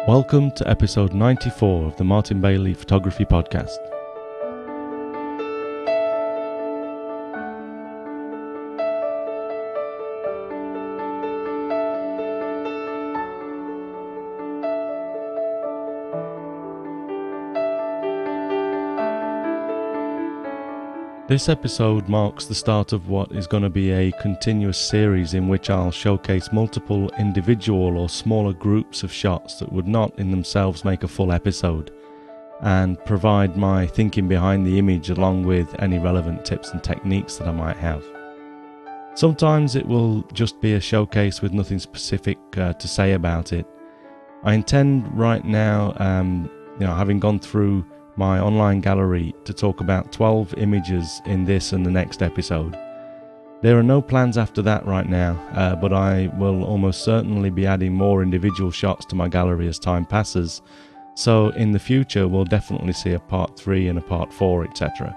Welcome to episode 94 of the Martin Bailey Photography Podcast. This episode marks the start of what is going to be a continuous series in which I'll showcase multiple individual or smaller groups of shots that would not in themselves make a full episode, and provide my thinking behind the image along with any relevant tips and techniques that I might have. Sometimes it will just be a showcase with nothing specific to say about it. I intend right now, having gone through my online gallery, to talk about 12 images in this and the next episode. There are no plans after that right now, but I will almost certainly be adding more individual shots to my gallery as time passes, so in the future we'll definitely see a part 3 and a part 4, etc.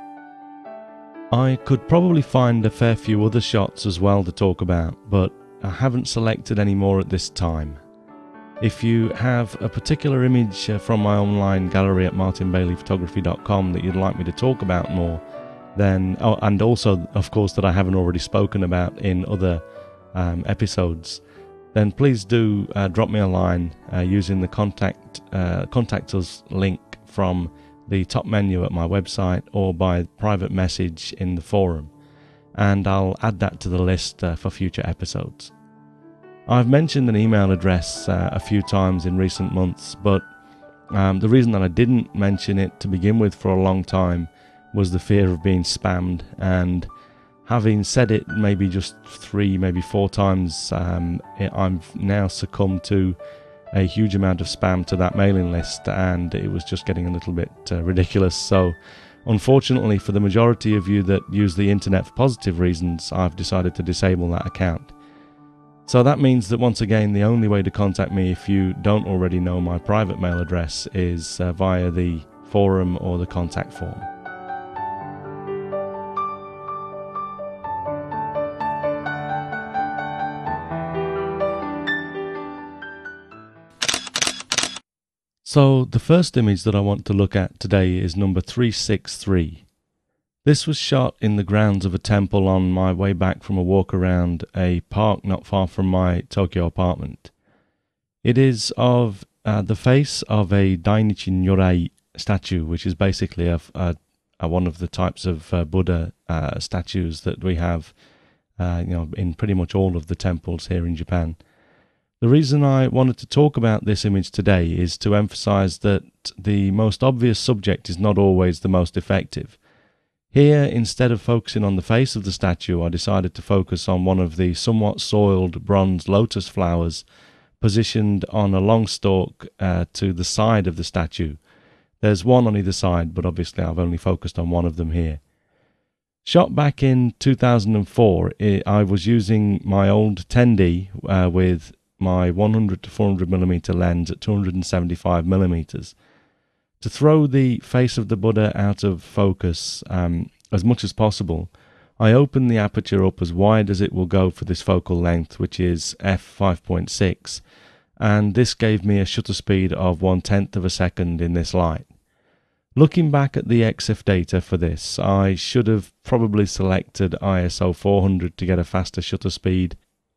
I could probably find a fair few other shots as well to talk about, but I haven't selected any more at this time. If you have a particular image from my online gallery at martinbaileyphotography.com that you'd like me to talk about more, then, and also of course that I haven't already spoken about in other episodes, then please do drop me a line using the contact us link from the top menu at my website or by private message in the forum, and I'll add that to the list for future episodes. I've mentioned an email address a few times in recent months, but the reason that I didn't mention it to begin with for a long time was the fear of being spammed, and having said it maybe just 3, maybe 4 times, I've now succumbed to a huge amount of spam to that mailing list, and it was just getting a little bit ridiculous. So unfortunately for the majority of you that use the internet for positive reasons, I've decided to disable that account. So that means that once again the only way to contact me, if you don't already know my private mail address, is via the forum or the contact form. So the first image that I want to look at today is number 363. This was shot in the grounds of a temple on my way back from a walk around a park not far from my Tokyo apartment. It is of the face of a Dainichi Nyorai statue, which is basically one of the types of Buddha statues that we have in pretty much all of the temples here in Japan. The reason I wanted to talk about this image today is to emphasize that the most obvious subject is not always the most effective. Here, instead of focusing on the face of the statue, I decided to focus on one of the somewhat soiled bronze lotus flowers positioned on a long stalk to the side of the statue. There's one on either side, but obviously I've only focused on one of them here. Shot back in 2004, I was using my old 10D with my 100 to 400mm lens at 275mm. To throw the face of the Buddha out of focus as much as possible, I opened the aperture up as wide as it will go for this focal length, which is f5.6, and this gave me a shutter speed of 1/10 of a second in this light. Looking back at the EXIF data for this, I should have probably selected ISO 400 to get a faster shutter speed,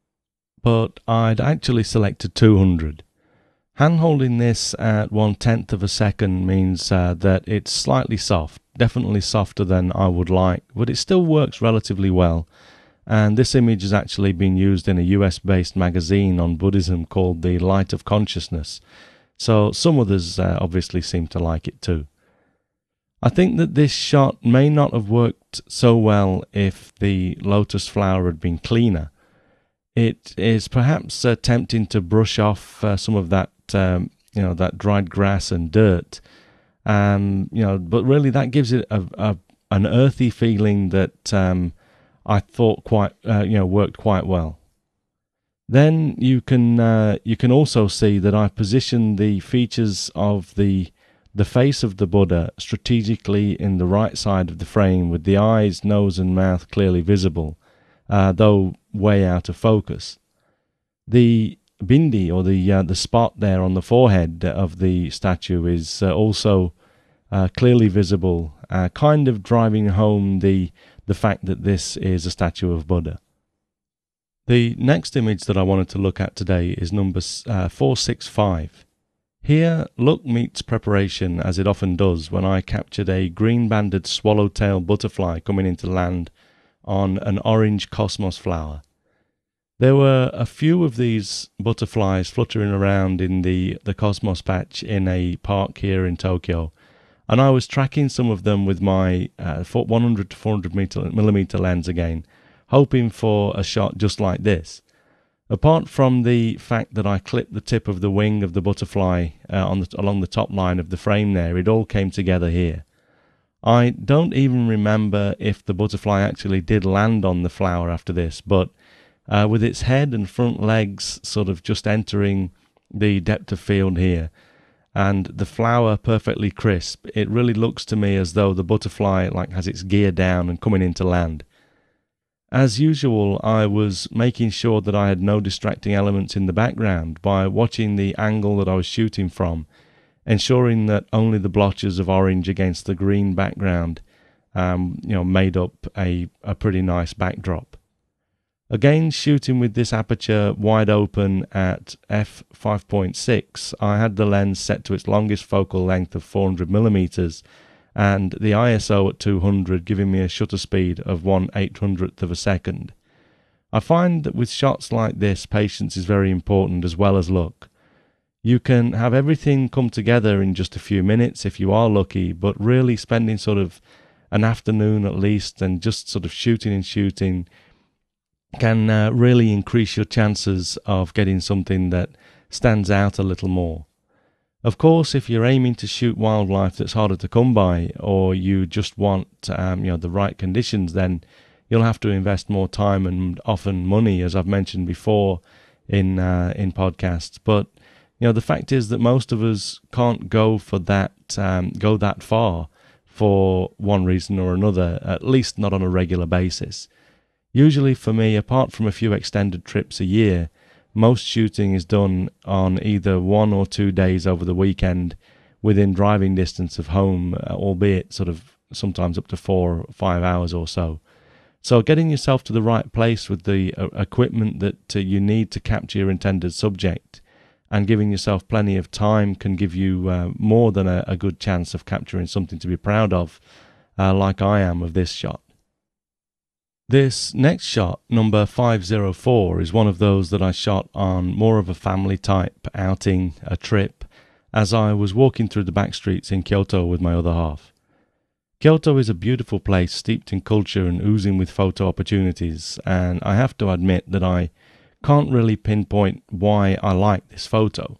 but I'd actually selected 200. Hand-holding this at 1/10 of a second means that it's slightly soft, definitely softer than I would like, but it still works relatively well. And this image has actually been used in a US-based magazine on Buddhism called The Light of Consciousness, so some others obviously seem to like it too. I think that this shot may not have worked so well if the lotus flower had been cleaner. It is perhaps tempting to brush off some of that that dried grass and dirt, but really that gives it an earthy feeling that I thought worked quite well. Then you can also see that I positioned the features of the face of the Buddha strategically in the right side of the frame, with the eyes, nose and mouth clearly visible, though way out of focus. The bindi, or the spot there on the forehead of the statue, is also clearly visible, kind of driving home the fact that this is a statue of Buddha. The next image that I wanted to look at today is number 465. Here, luck meets preparation, as it often does, when I captured a green-banded swallowtail butterfly coming into land on an orange cosmos flower. There were a few of these butterflies fluttering around in the cosmos patch in a park here in Tokyo, and I was tracking some of them with my 100 to 400 millimeter lens again, hoping for a shot just like this. Apart from the fact that I clipped the tip of the wing of the butterfly along the top line of the frame there, it all came together here. I don't even remember if the butterfly actually did land on the flower after this, but with its head and front legs sort of just entering the depth of field here, and the flower perfectly crisp, it really looks to me as though the butterfly has its gear down and coming into land. As usual, I was making sure that I had no distracting elements in the background by watching the angle that I was shooting from, ensuring that only the blotches of orange against the green background made up a pretty nice backdrop. Again, shooting with this aperture wide open at f5.6, I had the lens set to its longest focal length of 400 millimeters, and the ISO at 200, giving me a shutter speed of 1/800th of a second. I find that with shots like this, patience is very important as well as luck. You can have everything come together in just a few minutes if you are lucky, but really spending sort of an afternoon at least and just sort of shooting can really increase your chances of getting something that stands out a little more. Of course, if you're aiming to shoot wildlife that's harder to come by, or you just want the right conditions, then you'll have to invest more time and often money, as I've mentioned before in podcasts. But the fact is that most of us can't go that far for one reason or another, at least not on a regular basis. Usually for me, apart from a few extended trips a year, most shooting is done on either 1 or 2 days over the weekend within driving distance of home, albeit sort of sometimes up to 4 or 5 hours or so. So getting yourself to the right place with the equipment that you need to capture your intended subject and giving yourself plenty of time can give you more than a good chance of capturing something to be proud of, like I am of this shot. This next shot, number 504, is one of those that I shot on more of a family type outing, a trip, as I was walking through the back streets in Kyoto with my other half. Kyoto is a beautiful place steeped in culture and oozing with photo opportunities, and I have to admit that I can't really pinpoint why I like this photo.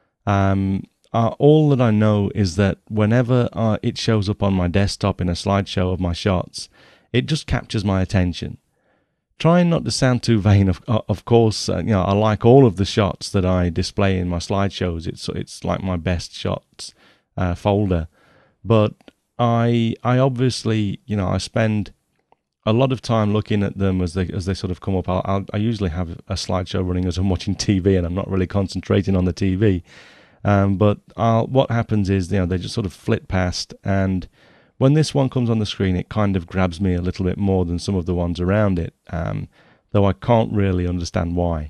All that I know is that whenever it shows up on my desktop in a slideshow of my shots, it just captures my attention. Trying not to sound too vain, of course, I like all of the shots that I display in my slideshows. It's like my best shots folder. But I obviously, I spend a lot of time looking at them as they sort of come up. I usually have a slideshow running as I'm watching TV, and I'm not really concentrating on the TV. But what happens is, they just sort of flit past, and when this one comes on the screen, it kind of grabs me a little bit more than some of the ones around it, though I can't really understand why.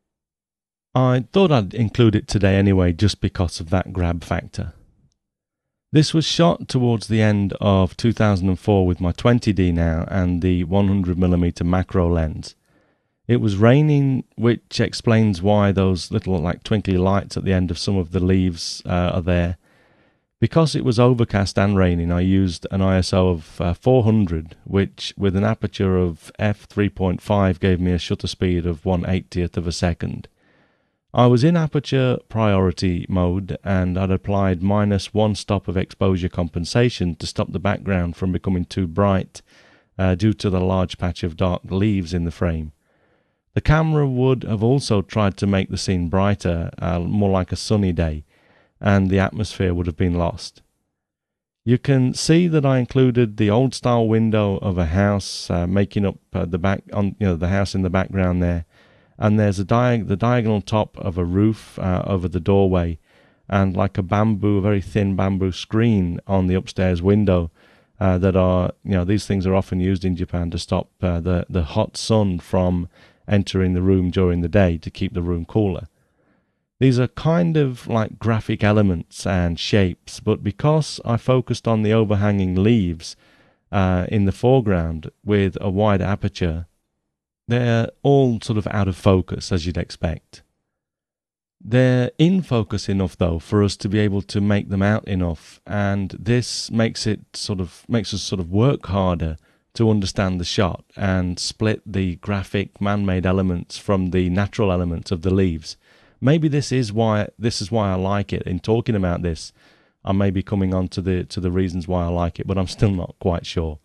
I thought I'd include it today anyway, just because of that grab factor. This was shot towards the end of 2004 with my 20D now and the 100mm macro lens. It was raining, which explains why those little twinkly lights at the end of some of the leaves are there. Because it was overcast and raining, I used an ISO of 400, which with an aperture of f3.5 gave me a shutter speed of 1/80th of a second. I was in aperture priority mode, and I'd applied -1 stop of exposure compensation to stop the background from becoming too bright due to the large patch of dark leaves in the frame. The camera would have also tried to make the scene brighter, more like a sunny day, and the atmosphere would have been lost. You can see that I included the old style window of a house making up the house in the background there, and there's the diagonal top of a roof over the doorway, and like a very thin bamboo screen on the upstairs window. That are, these things are often used in Japan to stop the hot sun from entering the room during the day to keep the room cooler. These are kind of like graphic elements and shapes, but because I focused on the overhanging leaves in the foreground with a wide aperture, they're all sort of out of focus, as you'd expect. They're in focus enough, though, for us to be able to make them out enough, and this makes us sort of work harder to understand the shot and split the graphic man-made elements from the natural elements of the leaves. Maybe this is why I like it. In talking about this, I may be coming on to the reasons why I like it, but I'm still not quite sure.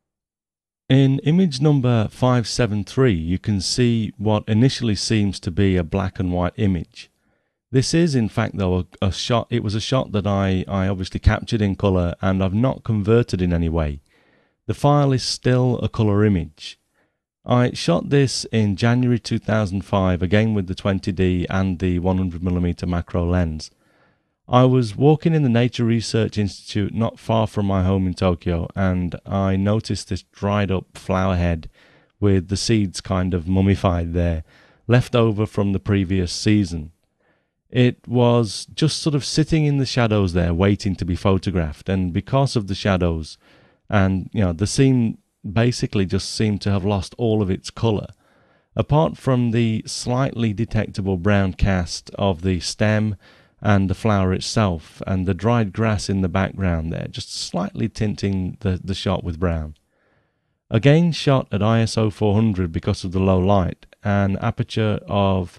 In image number 573, you can see what initially seems to be a black and white image. This is, in fact, though, a shot. It was a shot that I obviously captured in colour, and I've not converted in any way. The file is still a colour image. I shot this in January 2005, again with the 20D and the 100mm macro lens. I was walking in the Nature Research Institute not far from my home in Tokyo, and I noticed this dried up flower head with the seeds kind of mummified there, left over from the previous season. It was just sort of sitting in the shadows there, waiting to be photographed. And because of the shadows, and the scene basically just seemed to have lost all of its colour. Apart from the slightly detectable brown cast of the stem and the flower itself, and the dried grass in the background there, just slightly tinting the shot with brown. Again shot at ISO 400 because of the low light, an aperture of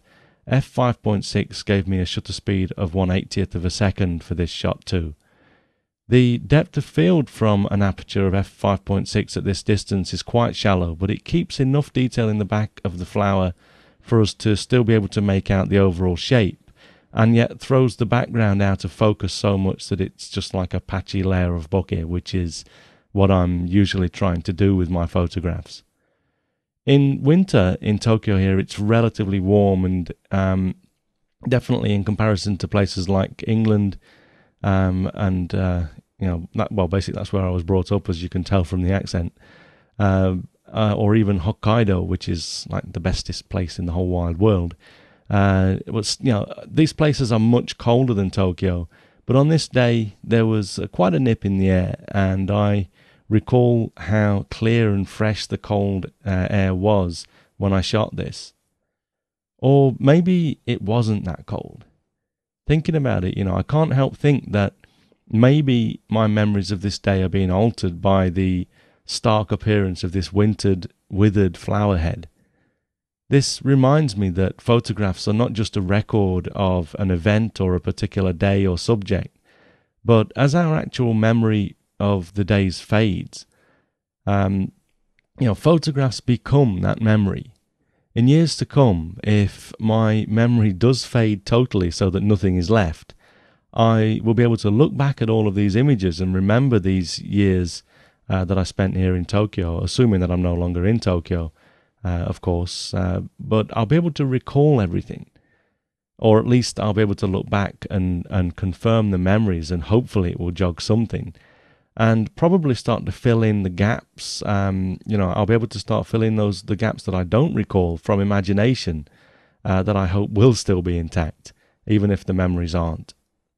f5.6 gave me a shutter speed of 1/80th of a second for this shot too. The depth of field from an aperture of f5.6 at this distance is quite shallow, but it keeps enough detail in the back of the flower for us to still be able to make out the overall shape, and yet throws the background out of focus so much that it's just like a patchy layer of bokeh, which is what I'm usually trying to do with my photographs. In winter in Tokyo here, it's relatively warm, and definitely in comparison to places like England, basically that's where I was brought up, as you can tell from the accent, or even Hokkaido, which is like the bestest place in the whole wide world. These places are much colder than Tokyo, but on this day there was quite a nip in the air, and I recall how clear and fresh the cold air was when I shot this. Or maybe it wasn't that cold. Thinking about it, I can't help think that maybe my memories of this day are being altered by the stark appearance of this withered flower head. This reminds me that photographs are not just a record of an event or a particular day or subject, but as our actual memory of the days fades, photographs become that memory. In years to come, if my memory does fade totally so that nothing is left, I will be able to look back at all of these images and remember these years that I spent here in Tokyo, assuming that I'm no longer in Tokyo, of course, but I'll be able to recall everything. Or at least I'll be able to look back and confirm the memories, and hopefully it will jog something. And probably start to fill in the gaps. I'll be able to start filling the gaps that I don't recall from imagination, that I hope will still be intact, even if the memories aren't.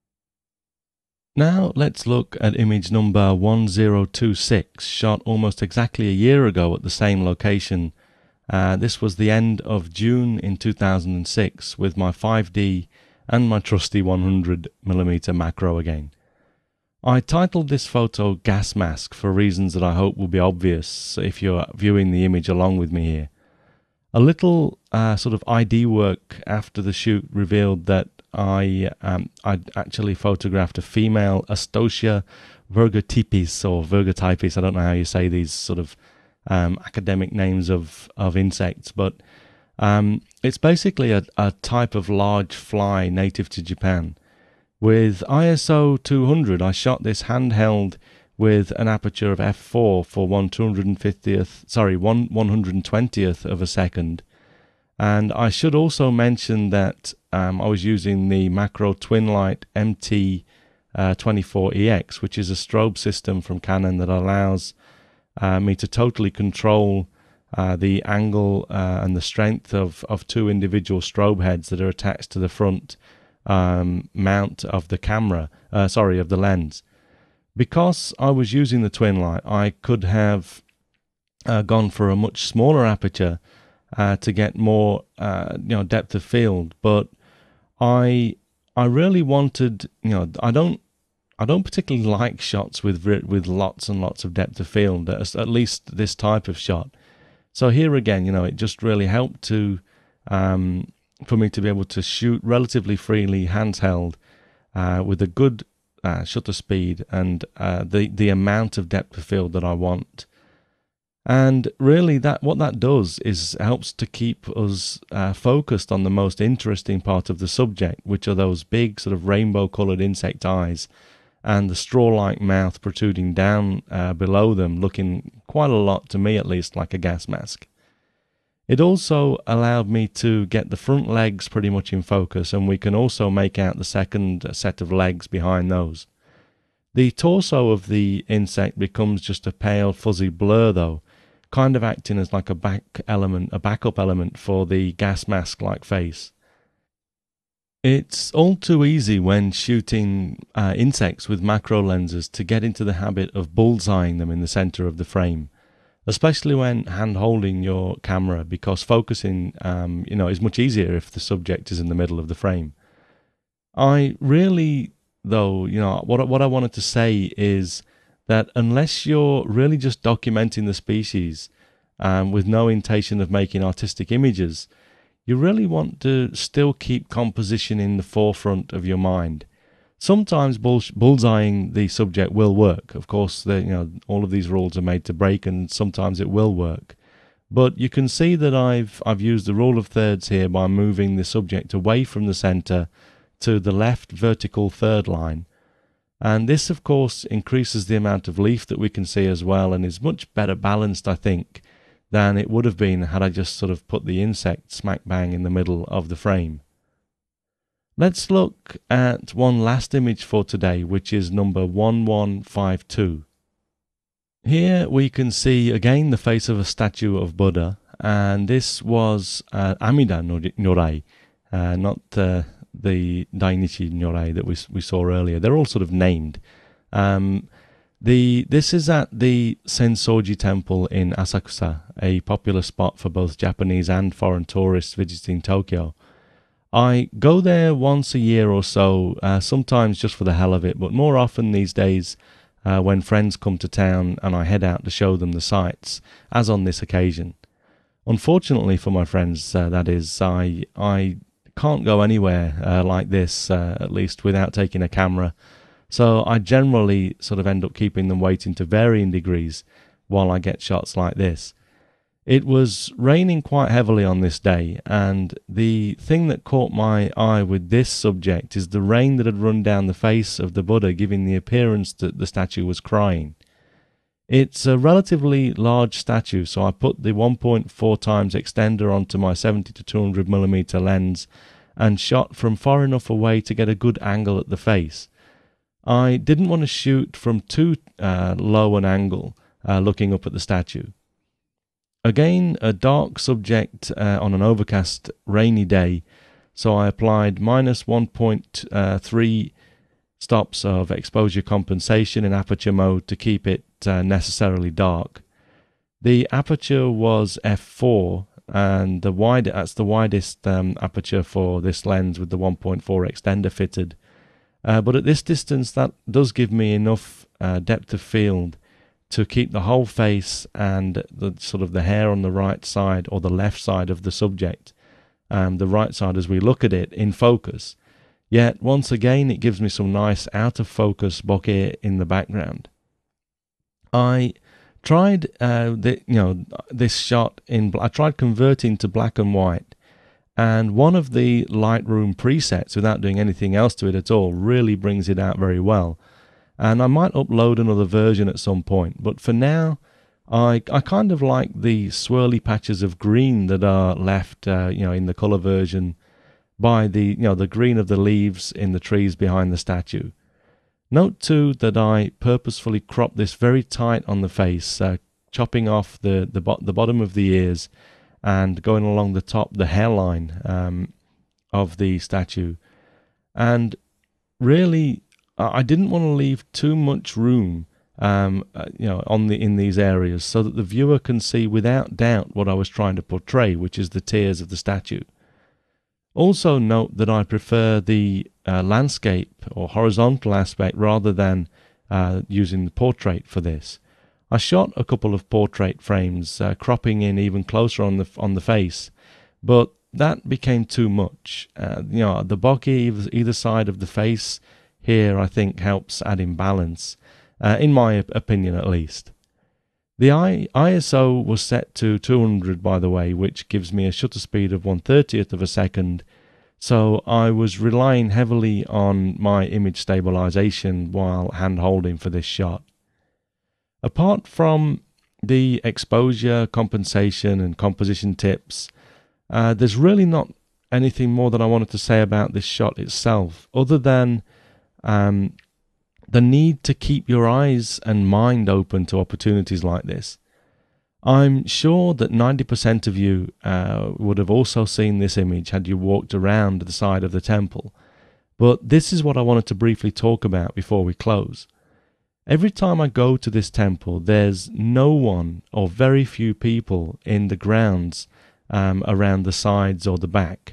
Now let's look at image number 1026, shot almost exactly a year ago at the same location. This was the end of June in 2006 with my 5D and my trusty 100mm macro again. I titled this photo Gas Mask for reasons that I hope will be obvious if you're viewing the image along with me here. A little sort of ID work after the shoot revealed that I'd actually photographed a female Astocia virgotypis, or virgotypis, I don't know how you say these sort of academic names of insects, but it's basically a type of large fly native to Japan. With ISO 200, I shot this handheld with an aperture of f4 for 1/120th of a second, And I should also mention that I was using the Macro Twinlight MT24EX, which is a strobe system from Canon that allows me to totally control the angle and the strength of two individual strobe heads that are attached to the front mount of the camera, of the lens. Because I was using the Twinlight, I could have gone for a much smaller aperture to get more depth of field, but I really wanted, I don't particularly like shots with lots and lots of depth of field, at least this type of shot. So here again, it just really helped to for me to be able to shoot relatively freely, handheld, with a good shutter speed and the amount of depth of field that I want. And really, what that does is helps to keep us focused on the most interesting part of the subject, which are those big sort of rainbow-coloured insect eyes and the straw-like mouth protruding down below them, looking quite a lot, to me at least, like a gas mask. It also allowed me to get the front legs pretty much in focus, and we can also make out the second set of legs behind those. The torso of the insect becomes just a pale fuzzy blur though, kind of acting as like a backup element for the gas mask like face. It's all too easy when shooting insects with macro lenses to get into the habit of bullseyeing them in the center of the frame, especially when hand holding your camera, because focusing is much easier if the subject is in the middle of the frame. I really, though, what I wanted to say is that unless you're really just documenting the species with no intention of making artistic images, you really want to still keep composition in the forefront of your mind. Sometimes bullseyeing the subject will work. Of course, all of these rules are made to break, and sometimes it will work. But you can see that I've used the rule of thirds here by moving the subject away from the center to the left vertical third line. And this, of course, increases the amount of leaf that we can see as well, and is much better balanced, I think, than it would have been had I just sort of put the insect smack bang in the middle of the frame. Let's look at one last image for today, which is number 1152. Here we can see again the face of a statue of Buddha, and this was Amida Nyorai, not the Dainichi Nyorai that we saw earlier. They're all sort of named. This is at the Sensoji Temple in Asakusa, a popular spot for both Japanese and foreign tourists visiting Tokyo. I go there once a year or so, sometimes just for the hell of it, but more often these days when friends come to town and I head out to show them the sights, as on this occasion. Unfortunately for my friends, that is, I can't go anywhere like this, at least without taking a camera. So I generally sort of end up keeping them waiting to varying degrees while I get shots like this. It was raining quite heavily on this day, and the thing that caught my eye with this subject is the rain that had run down the face of the Buddha, giving the appearance that the statue was crying. It's a relatively large statue, so I put the 1.4 times extender onto my 70 to 200mm lens and shot from far enough away to get a good angle at the face. I didn't want to shoot from too low an angle looking up at the statue. Again, a dark subject on an overcast rainy day, so I applied minus 1.3 stops of exposure compensation in aperture mode to keep it necessarily dark. The aperture was f4, and that's the widest aperture for this lens with the 1.4 extender fitted. But at this distance, that does give me enough depth of field to keep the whole face and the hair on the right side or the left side of the subject, the right side as we look at it, in focus. Yet once again, it gives me some nice out of focus bokeh in the background. I tried this shot I tried converting to black and white. And one of the Lightroom presets, without doing anything else to it at all, really brings it out very well. And I might upload another version at some point, but for now, I kind of like the swirly patches of green that are left, in the color version by the green of the leaves in the trees behind the statue. Note too that I purposefully cropped this very tight on the face, chopping off the bottom of the ears and going along the top, the hairline of the statue. And really, I didn't want to leave too much room in these areas, so that the viewer can see without doubt what I was trying to portray, which is the tears of the statue. Also note that I prefer the landscape or horizontal aspect rather than using the portrait for this. I shot a couple of portrait frames, cropping in even closer on the face, but that became too much. The bokeh either side of the face here, I think, helps add in balance. In my opinion at least. The ISO was set to 200, by the way, which gives me a shutter speed of 1/30th of a second, so I was relying heavily on my image stabilization while hand-holding for this shot. Apart from the exposure, compensation and composition tips, there's really not anything more that I wanted to say about this shot itself, other than the need to keep your eyes and mind open to opportunities like this. I'm sure that 90% of you would have also seen this image had you walked around the side of the temple, but this is what I wanted to briefly talk about before we close. Every time I go to this temple, there's no one or very few people in the grounds around the sides or the back.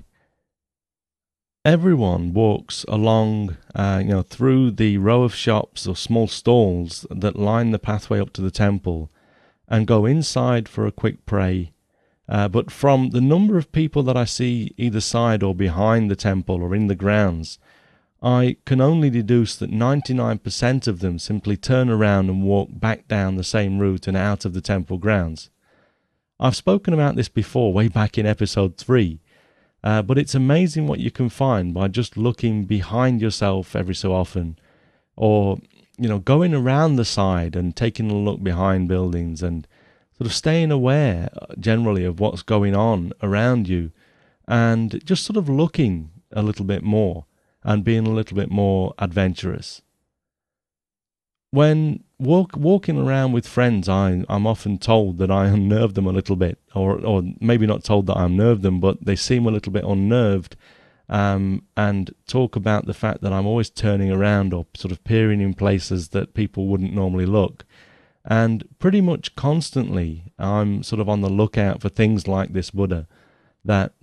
Everyone walks along, through the row of shops or small stalls that line the pathway up to the temple and go inside for a quick pray. But from the number of people that I see either side or behind the temple or in the grounds, I can only deduce that 99% of them simply turn around and walk back down the same route and out of the temple grounds. I've spoken about this before, way back in episode 3. But it's amazing what you can find by just looking behind yourself every so often, or going around the side and taking a look behind buildings and sort of staying aware generally of what's going on around you, and just sort of looking a little bit more and being a little bit more adventurous. When walking around with friends, I'm often told that I unnerve them a little bit, or maybe not told that I unnerve them, but they seem a little bit unnerved, and talk about the fact that I'm always turning around or sort of peering in places that people wouldn't normally look. And pretty much constantly, I'm sort of on the lookout for things like this Buddha that,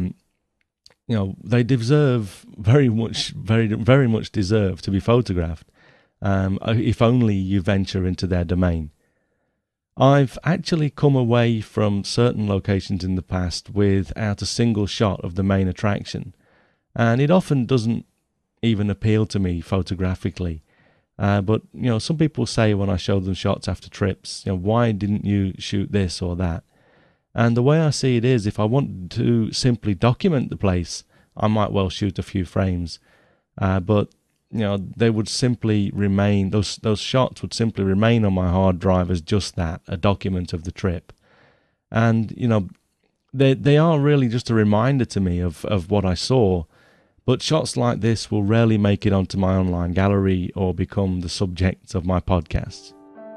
they deserve very much deserve to be photographed. If only you venture into their domain. I've actually come away from certain locations in the past without a single shot of the main attraction, and it often doesn't even appeal to me photographically. But some people say when I show them shots after trips, why didn't you shoot this or that? And the way I see it is, if I want to simply document the place, I might well shoot a few frames, but they would simply remain, those shots would simply remain on my hard drive as just that, a document of the trip. And, they are really just a reminder to me of what I saw, but shots like this will rarely make it onto my online gallery or become the subject of my podcasts.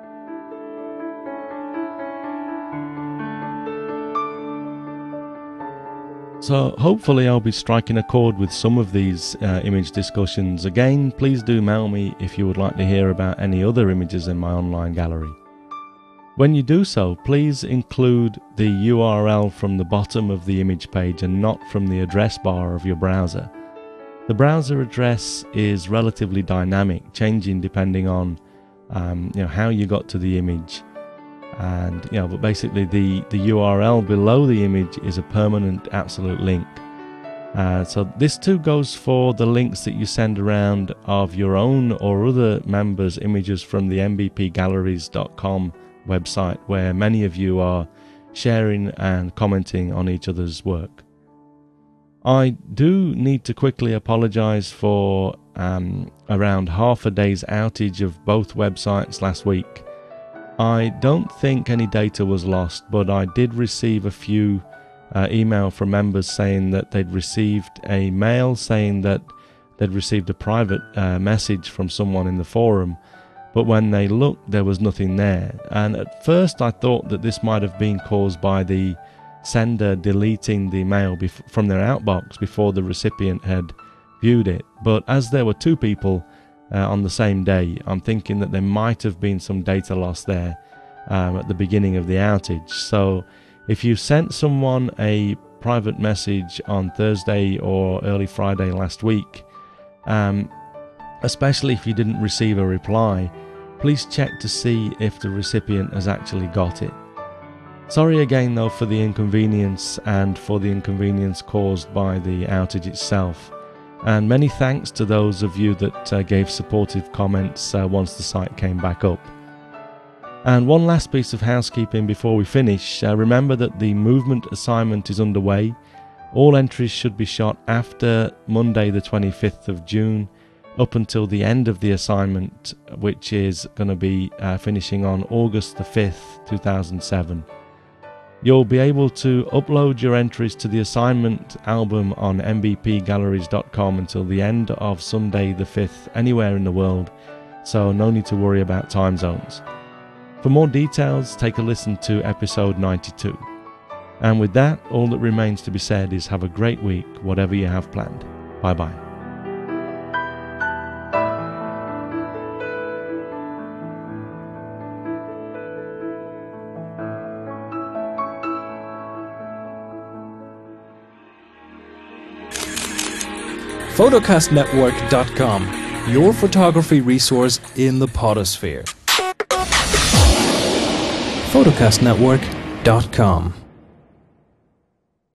So hopefully I'll be striking a chord with some of these image discussions. Again, please do mail me if you would like to hear about any other images in my online gallery. When you do so, please include the URL from the bottom of the image page and not from the address bar of your browser. The browser address is relatively dynamic, changing depending on how you got to the image. And but basically the URL below the image is a permanent absolute link. So this too goes for the links that you send around of your own or other members' images from the mbpgalleries.com website, where many of you are sharing and commenting on each other's work. I do need to quickly apologize for around half a day's outage of both websites last week. I don't think any data was lost, but I did receive a few email from members saying that they'd received a mail saying that they'd received a private message from someone in the forum, but when they looked there was nothing there. And at first I thought that this might have been caused by the sender deleting the mail from their outbox before the recipient had viewed it, but as there were two people on the same day, I'm thinking that there might have been some data loss there at the beginning of the outage. So if you sent someone a private message on Thursday or early Friday last week, especially if you didn't receive a reply, please check to see if the recipient has actually got it. Sorry again though for the inconvenience and for the inconvenience caused by the outage itself. And many thanks to those of you that gave supportive comments once the site came back up. And one last piece of housekeeping before we finish. Remember that the movement assignment is underway. All entries should be shot after Monday the 25th of June up until the end of the assignment, which is going to be finishing on August the 5th, 2007. You'll be able to upload your entries to the assignment album on mbpgalleries.com until the end of Sunday the 5th anywhere in the world, so no need to worry about time zones. For more details, take a listen to episode 92. And with that, all that remains to be said is have a great week, whatever you have planned. Bye bye. Photocastnetwork.com, your photography resource in the podosphere. Photocastnetwork.com